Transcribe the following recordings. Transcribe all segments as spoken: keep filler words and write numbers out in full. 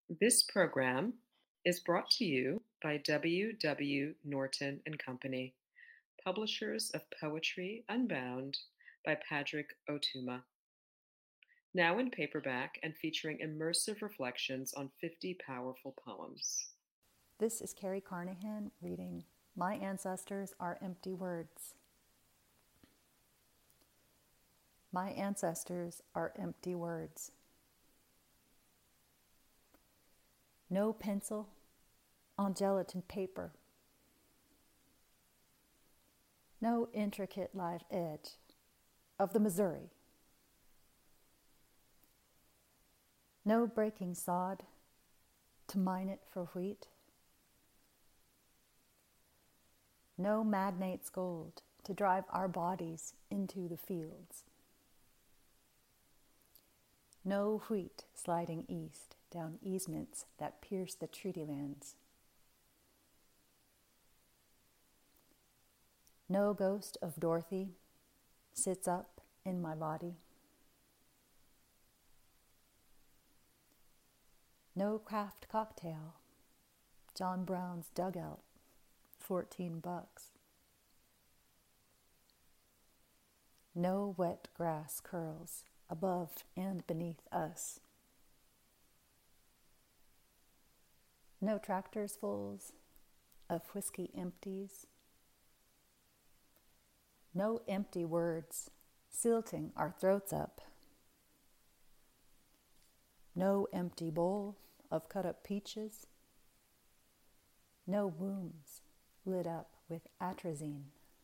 This program is brought to you by W. W. Norton and Company, publishers of Poetry Unbound by Padraig Otuma. Now in paperback and featuring immersive reflections on fifty powerful poems. This is Carrie Carnahan reading My Ancestors Are Empty Words. My ancestors are empty words. No pencil on gelatin paper. No intricate live edge of the Missouri. No breaking sod to mine it for wheat. No magnate's gold to drive our bodies into the fields. No wheat sliding east down easements that pierce the treaty lands. No ghost of Dorothy sits up in my body. No craft cocktail, John Brown's dugout, fourteen bucks. No wet grass curls above and beneath us. No tractors fulls of whiskey empties. No empty words silting our throats up. No empty bowl of cut-up peaches. No wombs lit up with atrazine.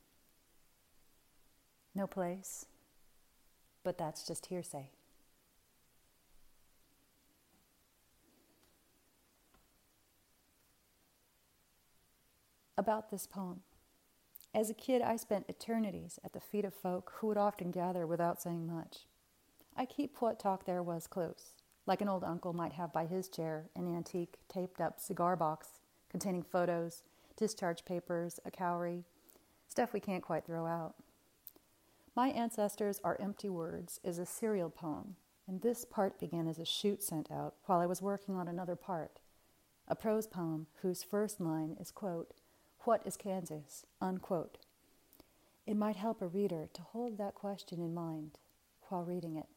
No place, but that's just hearsay. About this poem. As a kid, I spent eternities at the feet of folk who would often gather without saying much. I keep what talk there was close, like an old uncle might have by his chair an antique, taped-up cigar box containing photos, discharge papers, a cowrie, stuff we can't quite throw out. My Ancestors Are Empty Words is a serial poem, and this part began as a shoot sent out while I was working on another part, a prose poem whose first line is, quote, "What is Kansas?" unquote. It might help a reader to hold that question in mind while reading it.